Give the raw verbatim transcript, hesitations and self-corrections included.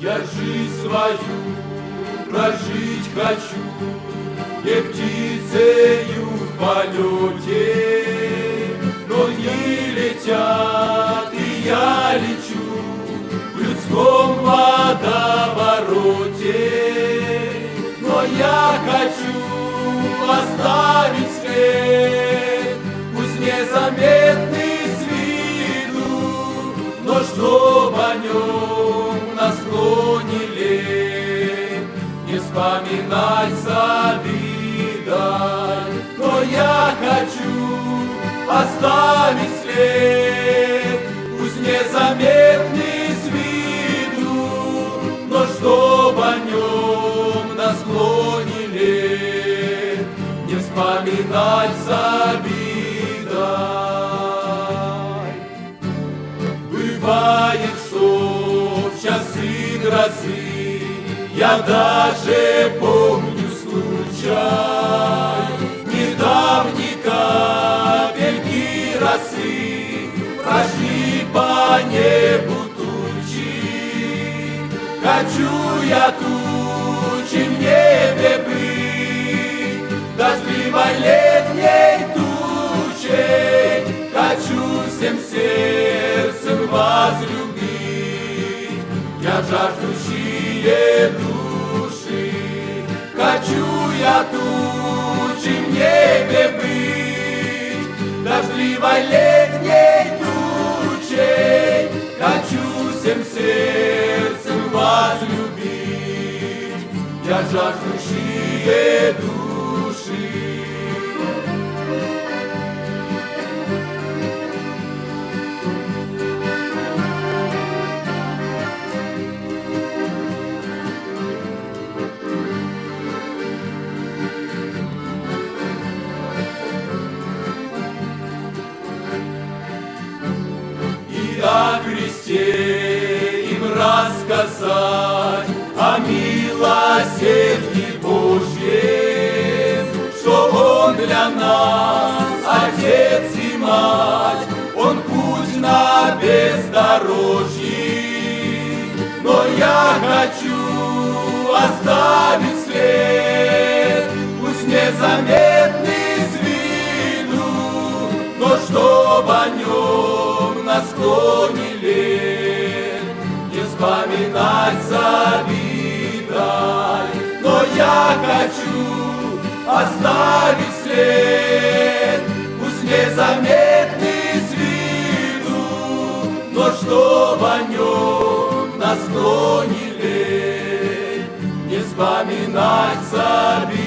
Я жизнь свою прожить хочу, не птицею в полете, но дни летят, и я лечу в людском водовороте. Но я хочу оставить след, пусть незаметный с виду, но чтоб о нем на склоне лет не вспоминать с обидой. Но я хочу оставить след, пусть незаметный с виду, но чтоб о нем на склоне лет не вспоминать с обидой. Бывает, что в часы грозы я даже помню случай недавней капельки росы прошли по небу тучи. Хочу я тучи в небе быть, дождливой летней тучей. Хочу всем сердцем возлюбить я жаждущие души. Хочу я тучи в небе быть, дождливой летней тучей. Хочу всем сердцем возлюбить я жаждущие души. О Христе им рассказать, о милосердии Божьем, что Он для нас Отец и Мать, Он путь на бездорожье. Но я хочу оставить след, пусть незаметный с виду, но чтоб о нем на склоне лет не вспоминать с обидой. Но я хочу оставить след, пусть незаметный с виду, но чтоб о нем на склоне лет не вспоминать с обидой.